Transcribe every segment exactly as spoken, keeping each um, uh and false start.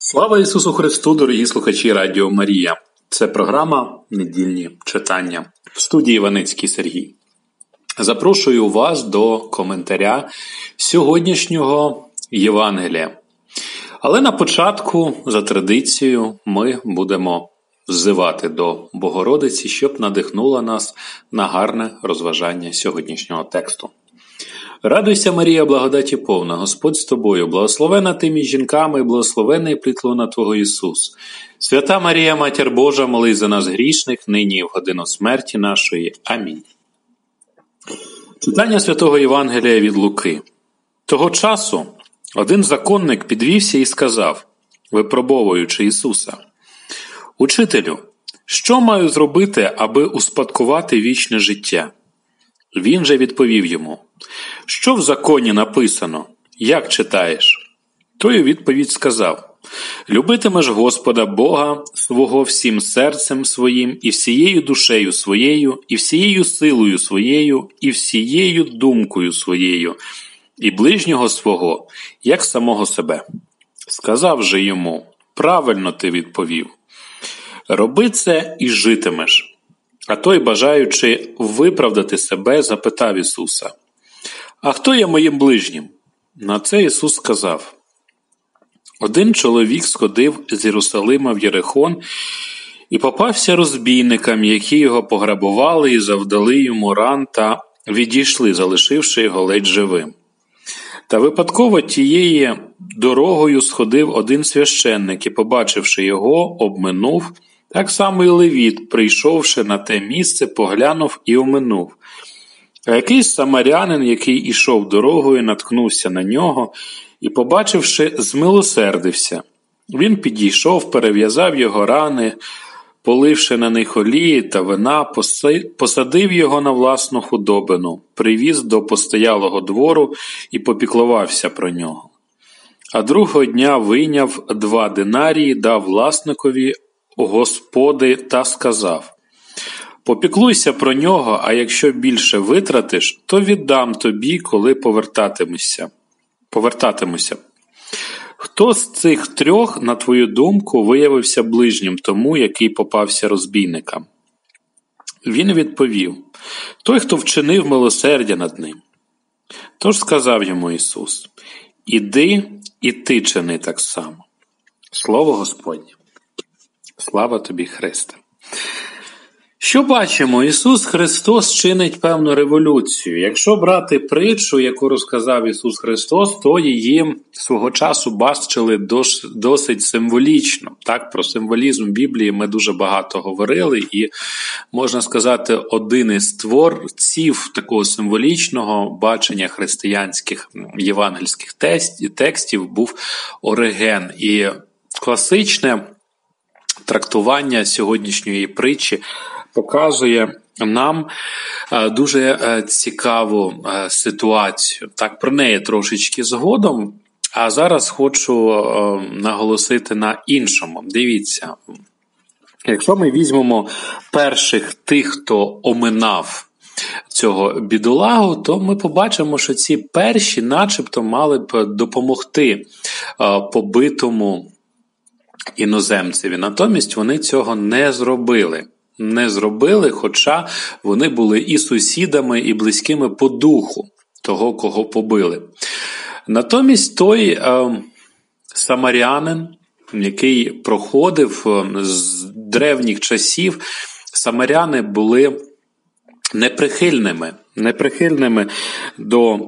Слава Ісусу Христу, дорогі слухачі Радіо Марія! Це програма «Недільні читання» в студії Іваницький Сергій. Запрошую вас до коментаря сьогоднішнього Євангелія. Але на початку, за традицією, ми будемо взивати до Богородиці, щоб надихнула нас на гарне розважання сьогоднішнього тексту. Радуйся, Марія, благодаті повна, Господь з тобою, благословена ти між жінками, і благословений плід лона Твого Ісус. Свята Марія, Матір Божа, молись за нас грішних, нині і в годину смерті нашої. Амінь. Читання Святого Євангелія від Луки. Того часу один законник підвівся і сказав, випробовуючи Ісуса: «Учителю, що маю зробити, аби успадкувати вічне життя?» Він же відповів йому: «Що в законі написано? Як читаєш?» Той у відповідь сказав: «Любитимеш Господа Бога свого всім серцем своїм, і всією душею своєю, і всією силою своєю, і всією думкою своєю, і ближнього свого, як самого себе». Сказав же йому: «Правильно ти відповів. Роби це і житимеш». А той, бажаючи виправдати себе, запитав Ісуса: «А хто є моїм ближнім?» На це Ісус сказав: «Один чоловік сходив з Єрусалима в Єрихон і попався розбійникам, які його пограбували і завдали йому ран та відійшли, залишивши його ледь живим. Та випадково тієї дорогою сходив один священник і, побачивши його, обминув. Так само і левіт, прийшовши на те місце, поглянув і оминув. А якийсь самарянин, який ішов дорогою, наткнувся на нього і, побачивши, змилосердився. Він підійшов, перев'язав його рани, поливши на них олії та вина, посадив його на власну худобину, привіз до постоялого двору і попіклувався про нього. А другого дня вийняв два динарії, дав власникові господи та сказав: «Попіклуйся про нього, а якщо більше витратиш, то віддам тобі, коли повертатимешся». повертатимуся. Хто з цих трьох, на твою думку, виявився ближнім тому, який попався розбійникам? Він відповів: той, хто вчинив милосердя над ним. Тож сказав йому Ісус: «Іди, і ти чини так само». Слово Господнє. Слава тобі, Христе! Що бачимо? Ісус Христос чинить певну революцію. Якщо брати притчу, яку розказав Ісус Христос, то її свого часу бачили досить символічно. Так, про символізм Біблії ми дуже багато говорили, і, можна сказати, один із творців такого символічного бачення християнських євангельських текстів був Ориген. І класичне трактування сьогоднішньої притчі показує нам дуже цікаву ситуацію. Так, про неї трошечки згодом, а зараз хочу наголосити на іншому. Дивіться, якщо ми візьмемо перших тих, хто оминав цього бідолагу, то ми побачимо, що ці перші начебто мали б допомогти побитому іноземцеві. Натомість вони цього не зробили. Не зробили, хоча вони були і сусідами, і близькими по духу того, кого побили. Натомість той е, самарянин, який проходив з древніх часів, самаряни були неприхильними, неприхильними до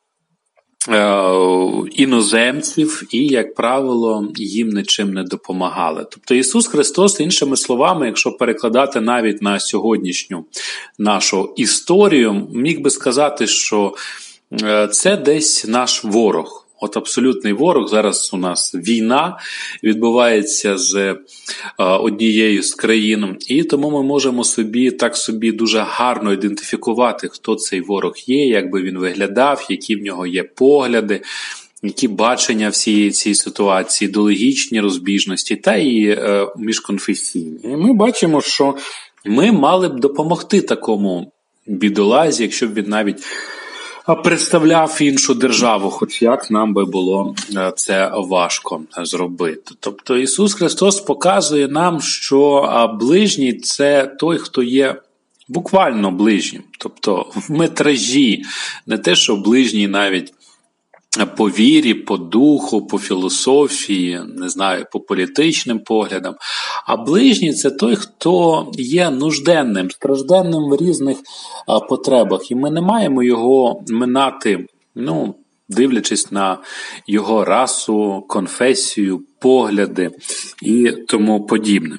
іноземців і, як правило, їм нічим не допомагали. Тобто Ісус Христос, іншими словами, якщо перекладати навіть на сьогоднішню нашу історію, міг би сказати, що це десь наш ворог. От абсолютний ворог. Зараз у нас війна відбувається з однією з країн, і тому ми можемо собі так собі дуже гарно ідентифікувати, хто цей ворог є, як би він виглядав, які в нього є погляди, які бачення всієї цієї ситуації, ідеологічні розбіжності та і е, міжконфесійні. І ми бачимо, що ми мали б допомогти такому бідолазі, якщо б він навіть представляв іншу державу, хоч як нам би було це важко зробити. Тобто Ісус Христос показує нам, що ближній – це той, хто є буквально ближнім. Тобто в метражі, не те, що ближній навіть по вірі, по духу, по філософії, не знаю, по політичним поглядам. А ближній – це той, хто є нужденним, стражденним в різних а, потребах. І ми не маємо його минати, ну, дивлячись на його расу, конфесію, погляди і тому подібне.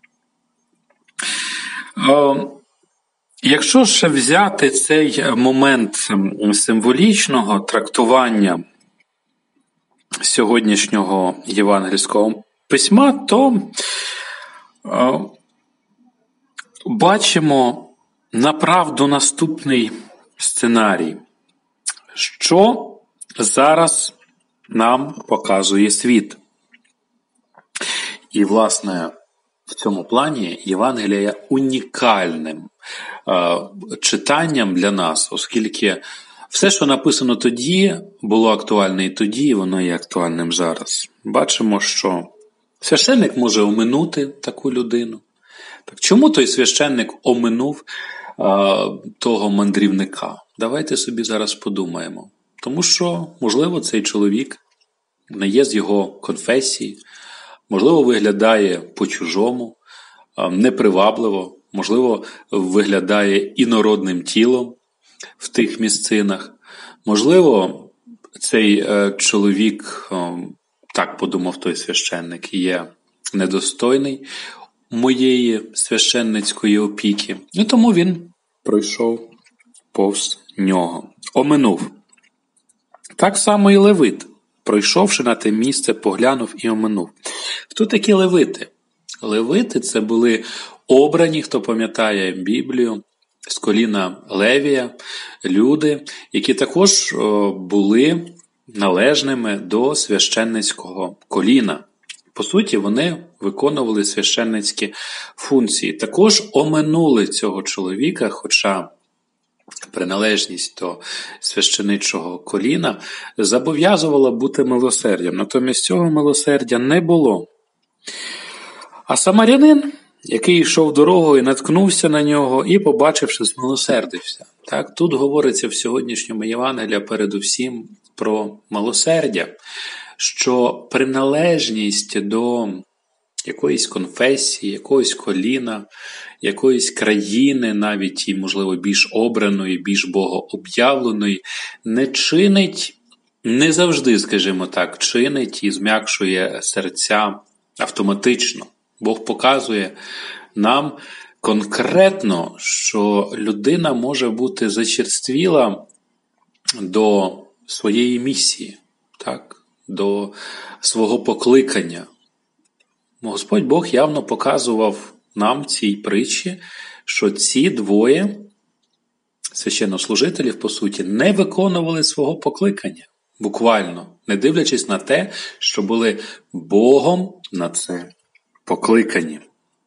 А, Якщо ж взяти цей момент символічного трактування сьогоднішнього євангельського письма, то е, бачимо направду наступний сценарій, що зараз нам показує світ. І, власне, в цьому плані Євангелія є унікальним е, читанням для нас, оскільки все, що написано тоді, було актуальне і тоді, і воно є актуальним зараз. Бачимо, що священник може оминути таку людину. Так чому той священник оминув е, того мандрівника? Давайте собі зараз подумаємо. Тому що, можливо, цей чоловік не є з його конфесії, можливо, виглядає по-чужому, непривабливо, можливо, виглядає інородним тілом в тих місцинах. Можливо, цей чоловік, так подумав той священник, є недостойний моєї священницької опіки. І тому він пройшов повз нього, оминув. Так само і левит, пройшовши на те місце, поглянув і оминув. Хто такі левити? Левити – це були обрані, хто пам'ятає Біблію, з коліна Левія, люди, які також були належними до священницького коліна. По суті, вони виконували священницькі функції. Також оминули цього чоловіка, хоча приналежність до священичого коліна зобов'язувала бути милосердям. Натомість цього милосердя не було. А самарянин, який йшов дорогою, наткнувся на нього і, побачивши, змилосердився. Так, тут говориться в сьогоднішньому Євангелії передусім про милосердя, що приналежність до якоїсь конфесії, якогось коліна, якоїсь країни, навіть і, можливо, більш обраної, більш богооб'явленої, не чинить, не завжди, скажімо так, чинить і зм'якшує серця автоматично. Бог показує нам конкретно, що людина може бути зачерствіла до своєї місії, так? До свого покликання. Господь Бог явно показував нам в цій притчі, що ці двоє священнослужителів, по суті, не виконували свого покликання. Буквально, не дивлячись на те, що були Богом на це покликані.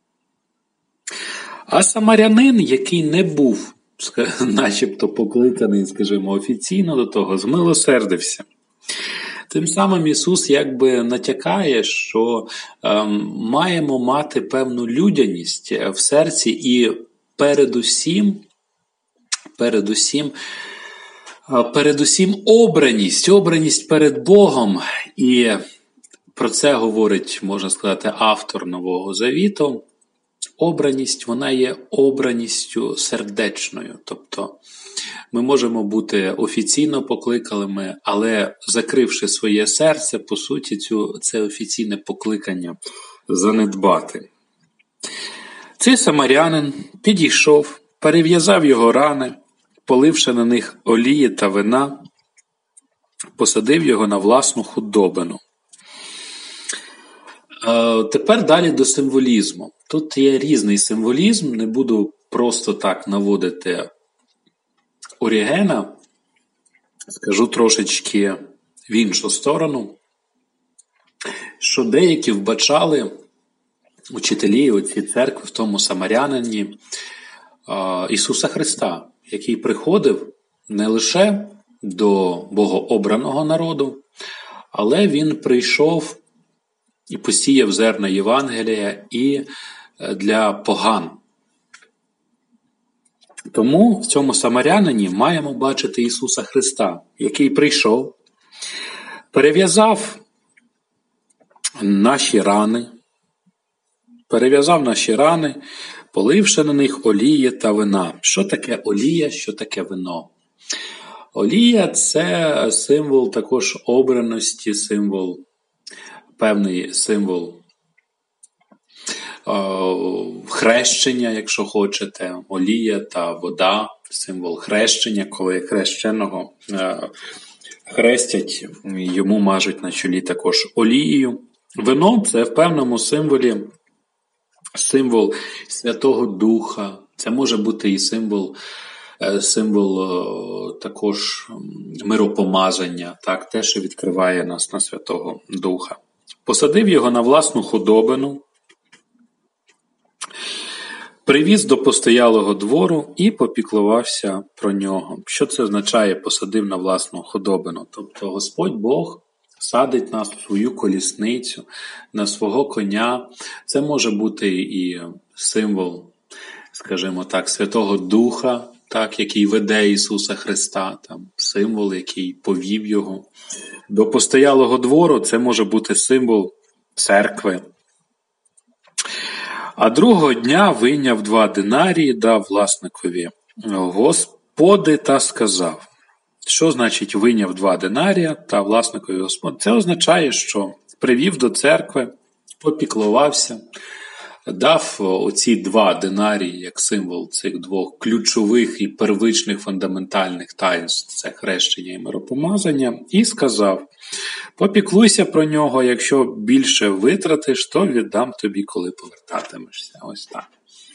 А самарянин, який не був, начебто покликаний, скажімо, офіційно до того, змилосердився. Тим самим Ісус якби натякає, що е, маємо мати певну людяність в серці і передусім, передусім, передусім обраність, обраність перед Богом. І про це говорить, можна сказати, автор Нового Завіту. Обраність, вона є обраністю сердечною. Тобто ми можемо бути офіційно покликаними, але закривши своє серце, по суті, цю, це офіційне покликання занедбати. Цей самарянин підійшов, перев'язав його рани, поливши на них олії та вина, посадив його на власну худобину. Е, тепер далі до символізму. Тут є різний символізм, не буду просто так наводити Орігена, скажу трошечки в іншу сторону, що деякі вбачали учителі оці церкви в тому самарянині Ісуса Христа, який приходив не лише до богообраного народу, але він прийшов і посіяв зерна Євангелія і для поган. Тому в цьому самарянині маємо бачити Ісуса Христа, який прийшов, перев'язав наші рани, перев'язав наші рани, поливши на них олії та вина. Що таке олія, що таке вино? Олія – це символ також обраності, символ, певний символ хрещення, якщо хочете, олія та вода, символ хрещення, коли хрещеного хрестять, йому мажуть на чолі також олією. Вино – це в певному символі символ Святого Духа, це може бути і символ, символ також миропомазання, так, те, що відкриває нас на Святого Духа. Посадив його на власну худобину, привіз до постоялого двору і попіклувався про нього. Що це означає «посадив на власну худобину»? Тобто Господь Бог садить нас в свою колісницю, на свого коня. Це може бути і символ, скажімо так, Святого Духа, так, який веде Ісуса Христа, там, символ, який повів його. До постоялого двору це може бути символ церкви. А другого дня вийняв два динарії, дав власникові господи та сказав. Що значить вийняв два динарія та власникові господи? Це означає, що привів до церкви, попіклувався, дав оці два динарії як символ цих двох ключових і первичних фундаментальних таїнств – це хрещення і миропомазання, і сказав: попіклуйся про нього, якщо більше витратиш, то віддам тобі, коли повертатимешся. Ось так.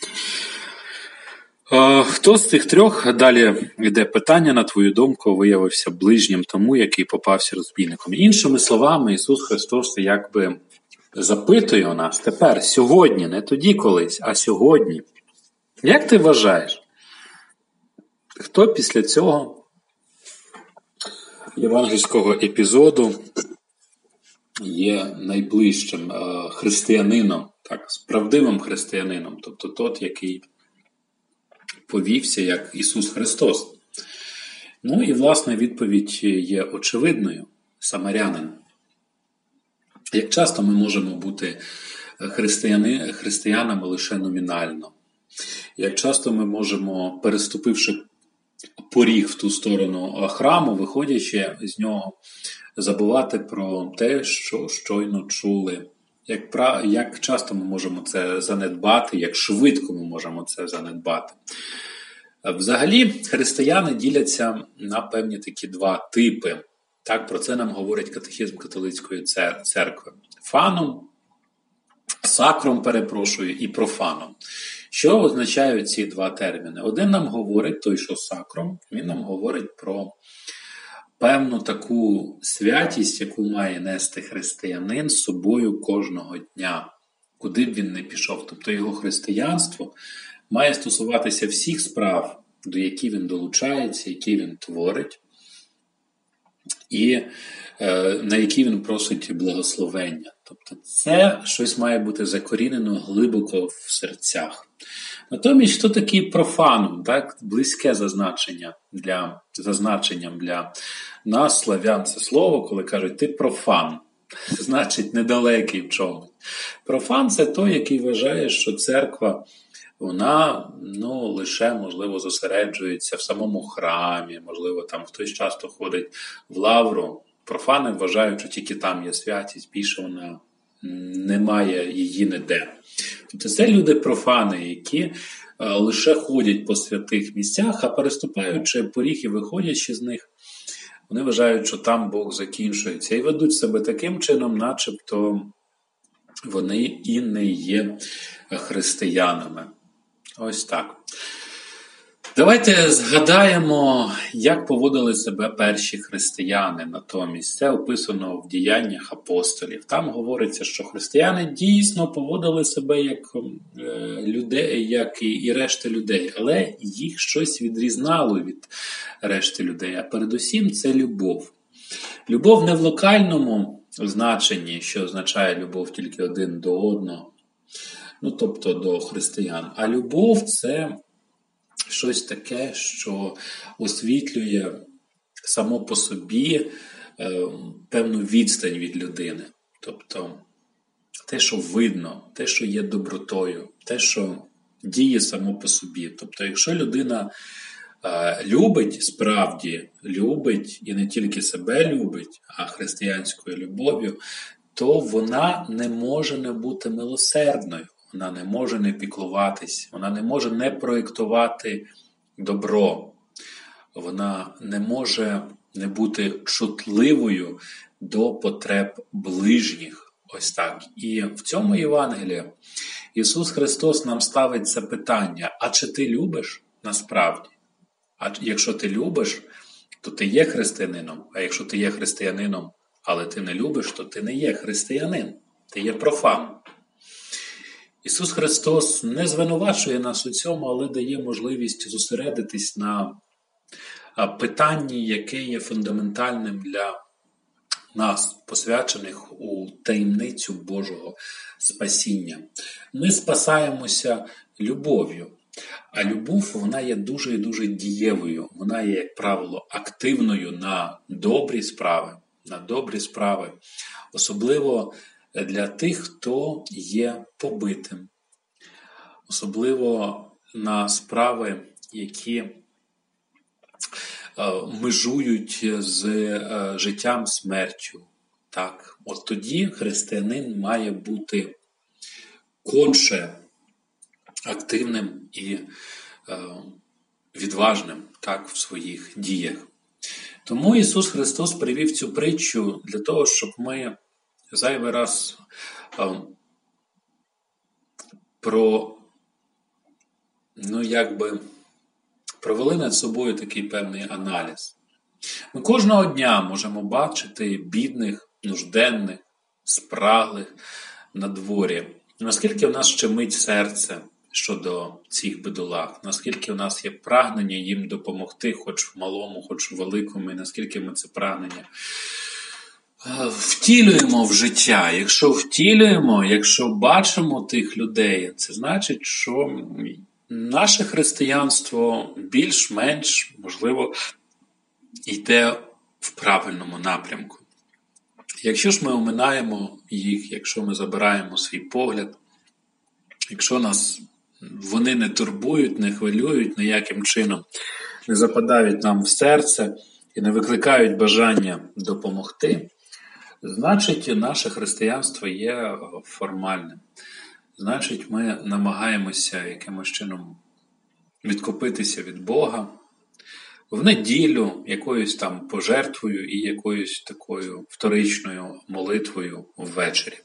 Хто з цих трьох, далі йде питання, на твою думку, виявився ближнім тому, який попався розбійником? Іншими словами, Ісус Христос якби запитує у нас тепер, сьогодні, не тоді колись, а сьогодні. Як ти вважаєш, хто після цього євангельського епізоду є найближчим християнином, так, правдивим християнином, тобто тот, який повівся як Ісус Христос? Ну і, власне, відповідь є очевидною – самарянин. Як часто ми можемо бути християни, християнами лише номінально? Як часто ми можемо, переступивши поріг в ту сторону храму, виходячи з нього, забувати про те, що щойно чули? Як, як часто ми можемо це занедбати, як швидко ми можемо це занедбати? Взагалі, християни діляться на певні такі два типи. Так, про це нам говорить катехизм католицької церкви. Фаном, сакром, перепрошую, і профаном. Що означають ці два терміни? Один нам говорить, той, що сакром, він нам говорить про певну таку святість, яку має нести християнин з собою кожного дня, куди б він не пішов. Тобто його християнство має стосуватися всіх справ, до яких він долучається, які він творить, і е, на які він просить благословення. Тобто це щось має бути закорінено глибоко в серцях. Натомість, хто такий профаном, так, близьке зазначення для, зазначенням для нас, славян, це слово, коли кажуть «ти профан», значить недалекий в чомусь. Профан – це той, який вважає, що церква, вона, ну, лише, можливо, зосереджується в самому храмі, можливо, там хтось часто ходить в лавру. Профани вважають, що тільки там є святість, більше вона немає її ніде. Тобто це люди профани, які лише ходять по святих місцях, а переступаючи поріг і виходячи з них, вони вважають, що там Бог закінчується. І ведуть себе таким чином, начебто вони і не є християнами. Ось так. Давайте згадаємо, як поводили себе перші християни натомість. Це описано в діяннях апостолів. Там говориться, що християни дійсно поводили себе як людей, як і решта людей, але їх щось відрізнало від решти людей. А передусім це любов. Любов не в локальному значенні, що означає любов тільки один до одного, ну тобто до християн, а любов – це щось таке, що освітлює само по собі е, певну відстань від людини. Тобто те, що видно, те, що є добротою, те, що діє само по собі. Тобто якщо людина е, любить, справді любить, і не тільки себе любить, а християнською любов'ю, то вона не може не бути милосердною. Вона не може не піклуватись, вона не може не проєктувати добро, вона не може не бути чутливою до потреб ближніх. Ось так. І в цьому Євангелії Ісус Христос нам ставить це питання: а чи ти любиш насправді? А якщо ти любиш, то ти є християнином, а якщо ти є християнином, але ти не любиш, то ти не є християнин, ти є профан. Ісус Христос не звинувачує нас у цьому, але дає можливість зосередитись на питанні, яке є фундаментальним для нас, посвячених у таємницю Божого спасіння. Ми спасаємося любов'ю, а любов, вона є дуже і дуже дієвою, вона є, як правило, активною на добрі справи, на добрі справи, особливо для тих, хто є побитим. Особливо на справи, які межують з життям, смертю. Так? От тоді християнин має бути конче активним і відважним, так, в своїх діях. Тому Ісус Христос привів цю притчу для того, щоб ми зайвий раз а, про, ну, якби, провели над собою такий певний аналіз. Ми кожного дня можемо бачити бідних, нужденних, спраглих на дворі. Наскільки в нас щемить серце щодо цих бідолах, наскільки в нас є прагнення їм допомогти, хоч в малому, хоч в великому, і наскільки ми це прагнення втілюємо в життя. Якщо втілюємо, якщо бачимо тих людей, це значить, що наше християнство більш-менш, можливо, йде в правильному напрямку. Якщо ж ми оминаємо їх, якщо ми забираємо свій погляд, якщо нас вони не турбують, не хвилюють ніяким чином, не западають нам в серце і не викликають бажання допомогти, значить, наше християнство є формальним. Значить, ми намагаємося якимось чином відкупитися від Бога в неділю, якоюсь там пожертвою і якоюсь такою вторичною молитвою ввечері.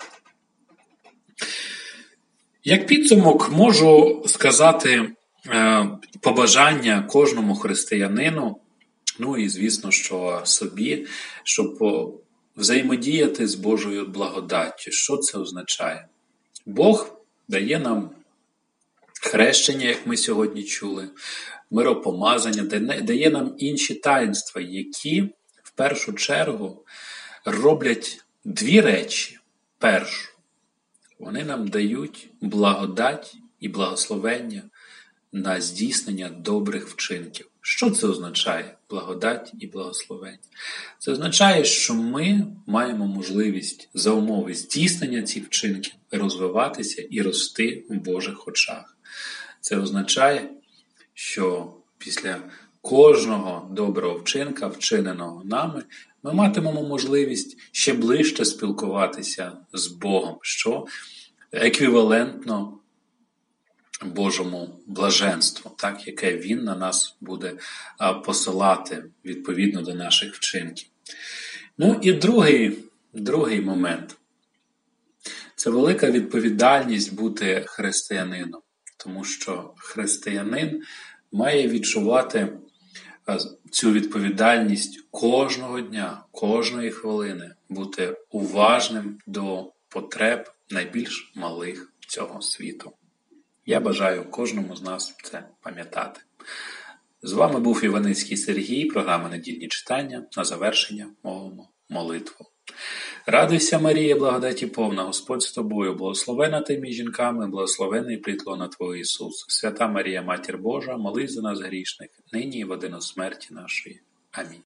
Як підсумок можу сказати е, побажання кожному християнину, ну і звісно, що собі, щоб взаємодіяти з Божою благодаттю. Що це означає? Бог дає нам хрещення, як ми сьогодні чули, миропомазання, дає нам інші таїнства, які в першу чергу роблять дві речі. Першу, вони нам дають благодать і благословення на здійснення добрих вчинків. Що це означає? Благодать і благословення. Це означає, що ми маємо можливість за умови здійснення цих вчинків розвиватися і рости в Божих очах. Це означає, що після кожного доброго вчинка, вчиненого нами, ми матимемо можливість ще ближче спілкуватися з Богом, що еквівалентно Божому блаженству, так, яке Він на нас буде а, посилати відповідно до наших вчинків. Ну і другий, другий момент. Це велика відповідальність бути християнином, тому що християнин має відчувати цю відповідальність кожного дня, кожної хвилини, бути уважним до потреб найбільш малих цього світу. Я бажаю кожному з нас це пам'ятати. З вами був Іваницький Сергій, програма «Недільні читання», на завершення мовимо молитву. Радуйся, Марія, благодаті повна, Господь з тобою, благословена ти між жінками, благословений плід лона Твого Ісус. Свята Марія, Матір Божа, молись за нас грішних, нині і в годину смерті нашої. Амінь.